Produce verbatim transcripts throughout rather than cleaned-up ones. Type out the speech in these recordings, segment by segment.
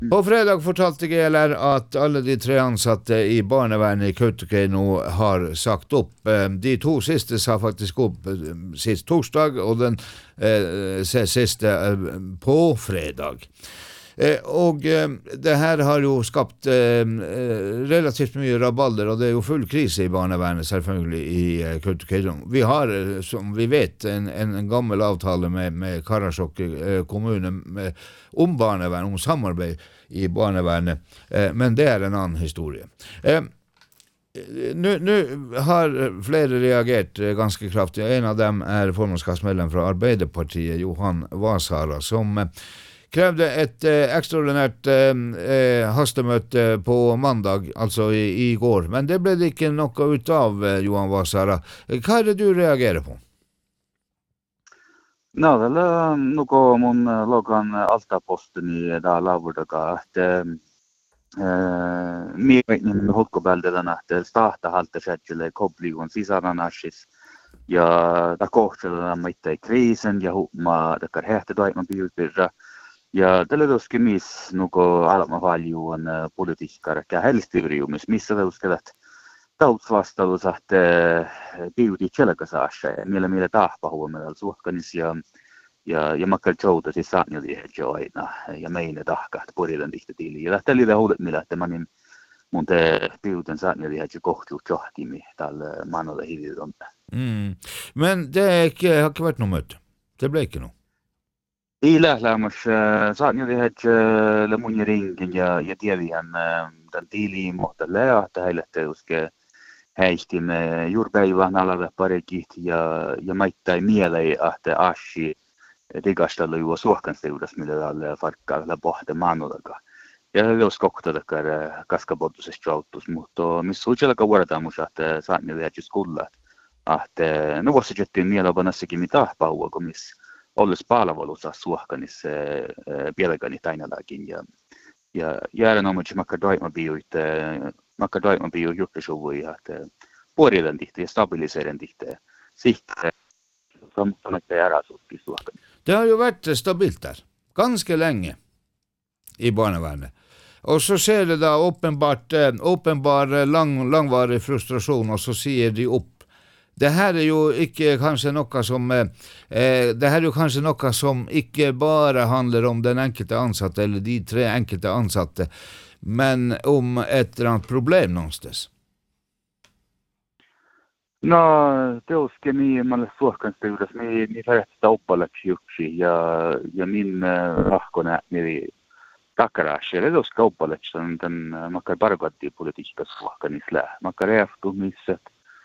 På fredag fortalte G L R at alle de tre ansatte i barnevernet i Kautokeino har sagt opp. De to siste sa faktisk opp sist torsdag, og den eh, siste eh, på fredag. Eh, og eh, det her har jo skapt eh, relativt mye rabalder, og det er jo full krise i barnevernet selvfølgelig i eh, Kautokeino. Vi har, som vi vet, en, en gammel avtale med, med Karasjok eh, kommune med, om barnevern, om samarbeid i barnevernet, eh, men det er en annen historie. Eh, nu, nu har flere reagert eh, ganske kraftig. En av dem er formannskapsmedlem fra Arbeiderpartiet, Johan Vasara, som eh, krevde et eh, ekstraordinært eh, hastemøte på mandag, altså i, i går. Men det ble det ikke noe ut av, eh, Johan Vasara. Hva er det du reagerer på? No, tällä nuko mun logan altaposten i da lavurdaga että miin hukkobeldellä että starta halta schedule kobligon sisaranashis ja da kohtella mitte krisen ja ma da karhehte doiman biutira ja tällä doski mis nuko alma valjuan politiikkar ja helstibriumis missä uskelat tautsvastaus että biuti chelakasaasha millä millä tahpahuomella suhkanis ja ja ja makkal jouta siis saanjali joina ja meine tahka porilan tihti tili ja tällä det huudet millä että manin mun te biuten saanjali ja kohtu johtimi tällä manolle hivilon. Mm. Men det er ikke, har ikke vært noe møte. Det ble ikke noe. Ei lählämös saanjali ja mun ringin ja ja tiedän den tili mutta lää että heille uske häistimme juurpäivän alalla parikit ja ja maittai mielei että ashi digastalla ju suohkansteudas millä alla farkkaa la pohde manodaga ja jos koktadakar kaskabodus joutus mutta missä uudella vuodamus että saanne lähti skulla että no voisi jettiin mielellä vanassakin mitä paua kun miss olles palvelussa suohkanis pielagani tainalakin ja ja järnomachi makkadoima biuit makkadoima biu juttusuvui että puolilen tihti ja stabiliseeren tihti sikt som som ett järasutki suohkan. Det har jo vært stabilt der, ganske lenge i barnevernet. Og så ser det da åpenbart, åpenbart lang, langvarig frustrasjon, og så sier de opp. Det her er jo ikke kanskje noe som, eh, det her er jo kanskje noe som ikke bare handler om den enkelte ansatte, eller de tre enkelte ansatte, men om et eller annet problem någonstans. No, teoske mi man suohkansteudas mi mi färstä oppalaksi juksi ja ja min rahkona mi takarashi ja teoske oppalaksi on tämän makka pargatti politiikassa suohkanisla makka reaftumisset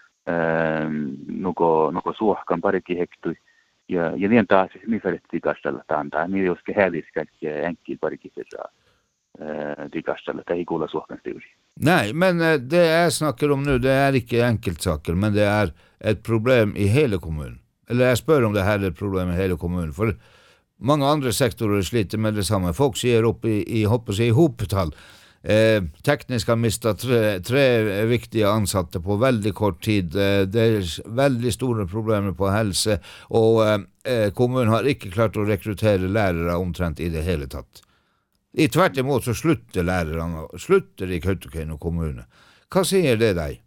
nuko nuko suohkan parikin hektui ja ja niin taas mi färstä tikastella tanta mi teoske häliskäkki enki parikin saa tikastella tai kuulla suohkansteusi. Nei, men det jeg snakker om nå, det er ikke enkeltsaker, men det er et problem i hele kommunen. Eller jeg spør om det her er et problem i hele kommunen, for mange andre sektorer sliter med det samme. Folk sier opp i, i hopper seg i hopetall. Eh, teknisk har mistet tre, tre viktige ansatte på veldig kort tid. Eh, det er veldig store problemer på helse, og eh, kommunen har ikke klart å rekruttere lærere omtrent i det hele tatt. I tvert imot så slutter lærerne, slutter i Kautokeino kommune. Hva sier det deg?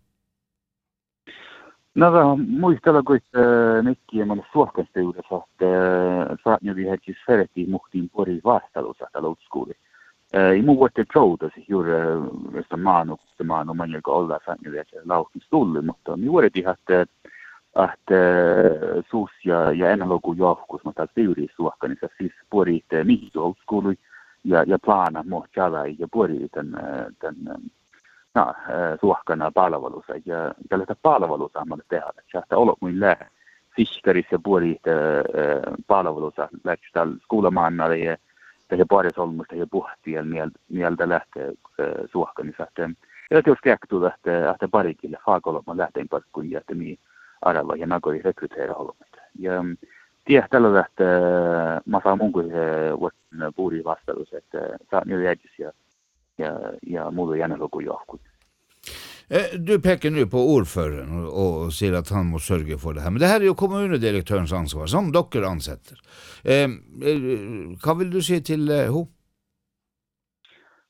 No, muistella kun nekki man suohkansteudas että saanne vi heti sferti muhtiin pori vastalusa talousskooli. I muu vuotte joutas juuri sitä maanu, sitä maanu man joka olla saanne vi laukin stulli, mutta mi vuotti että att sus ja ja enalogu johkus mutta teori suohkanissa siis pori mihtoskooli ja ja plana mohjala ja pori den den no suohkana palvelussa ja tällaista palvelussa man tehdä että olla kuin lä fiskaris ja pori palvelussa lähtee skoolamannalle ja tehdä pari solmusta ja puhtia mieltä mieltä lähtee suohkanissa että ja jos käktu lähtee että parikille faakolma lähteen parkkuun ja temi aralla ja nakoi rekryteera holmit ja tie tällä lähtee mä saan mun kuin vuoden puuri vastaus että saa nyt jäjis ja ja ja mulla gärna luku johkut. Du pekar nu på ordföraren och, och säger att han måste sörja för det här. Men det här är ju kommundirektörens ansvar som docker ansätter. Eh, vad vill du säga till eh, ho?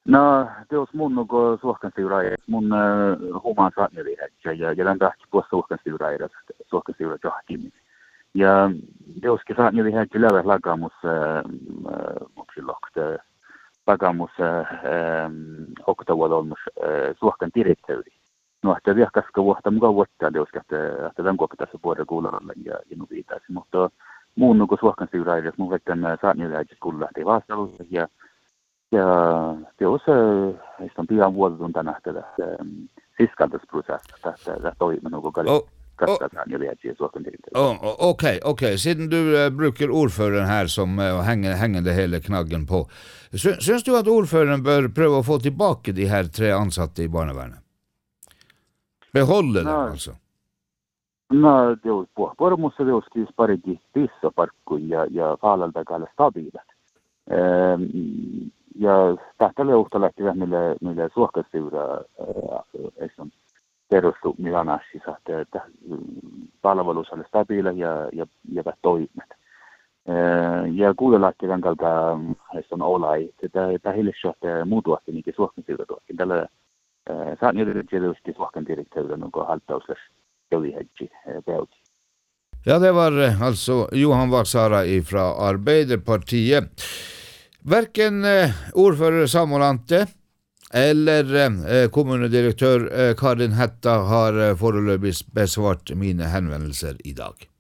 No, teos mun nuko suohkansiuraajat, mun uh, humaan saatnelihet ja ja tämän tahti puolesta suohkansiuraajat, suohkansiuraajat johtimmin. Ja teoskin saatnelihet ja lävät lagamus muksilokta lagamus oktavuodolmus suohkan direktööri. No, että viehkaska vuotta mukaan vuotta teoskin, että tämän koktaisi vuoden kuulalla ja inu viitaisi, mutta muun nuko suohkansiuraajat, mun vettän saatnelihet kuulla lähtee vastaalussa ja ja teos on pian vuoden tänä tätä siskaltasprosessa tästä toiminnan koko katsotaan ja viedään suokan direktööri. Okej, okej. Sedan du äh, brukar ordföranden här som äh, hänger, hänger det hela knaggen på. Syns du att ordföranden bör pröva att få tillbaka de här tre ansatta i barnevärnet? Behåller no, dem alltså? No, teos på. Bara måste teos skrivs bara i vissa parkku ja, ja faalalta kalla stabiilat. Ähm, ja tähtälä uhtalähti vähän mille, mille suohkastyyrä äh, perustu Milanassa, että palvelus oli stabiila ja, ja, ja toimet. Äh, ja kuulelähti tämän kalta on olai, että hiljaisuutta muutuasti niinkin suohkastyyrä tuokin. Tällä saat niitä tietysti suohkan direktööriä, onko halttausles jolihedji peuti. Ja, det var alltså Johan Vaksara ifrån Arbeiderpartiet. Varken eh, ordförande Samuel Ante eller eh, kommunedirektör eh, Karin Hetta har eh, foreløpig besvart mine henvendelser i dag.